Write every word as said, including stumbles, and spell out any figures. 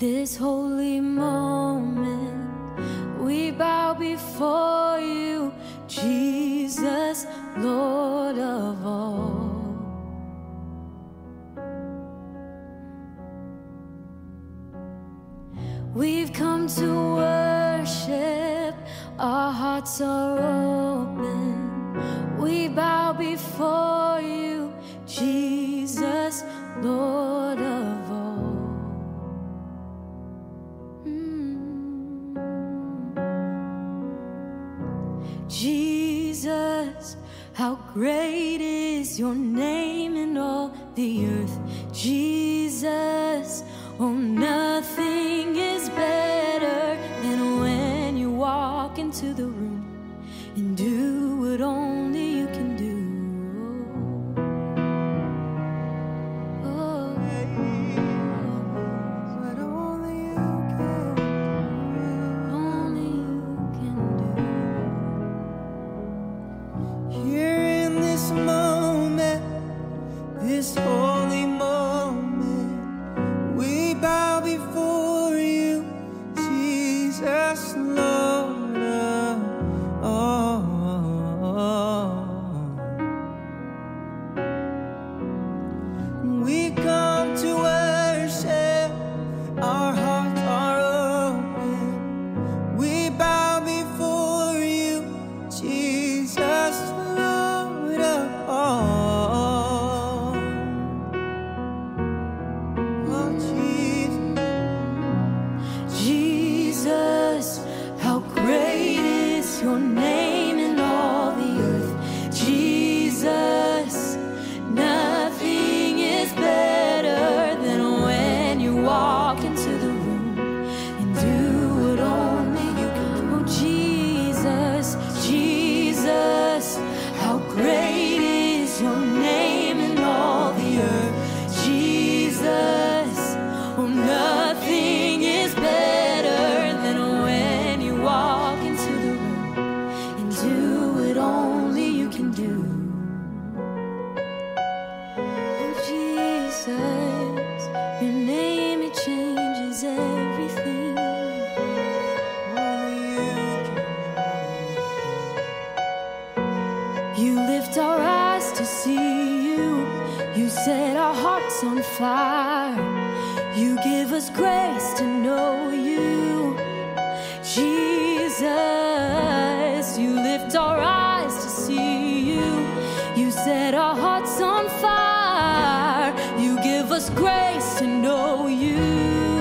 this holy moment, we bow before you, Jesus, Lord of all. We've come to worship, our hearts are open. We bow before you, Jesus, Lord of all. Mm. Jesus, how great is your name in all the earth. Jesus, oh, nothing is better than when you walk into the room and do what only you can do. Oh, what only you can do. Only you can do. Here in this moment, this holy moment, we bow before you, Jesus, Lord of all. We come to worship, our hearts are open. We bow before you, Jesus, Lord of all. Oh, Jesus. Jesus, how great is your name in all the earth. Jesus, nothing is better than when you walk into the room and do what only you can do. Oh, Jesus, Jesus, how great is your name in all the earth. Jesus, oh, nothing is better than when you walk into the room and do what only you can do. Oh, Jesus, your name, it changes everything. Only you can. You lift our eyes to see you. You set our hearts on fire. You give us grace to know you, Jesus. You lift our eyes to see you. You set our hearts on fire. You give us grace to know you.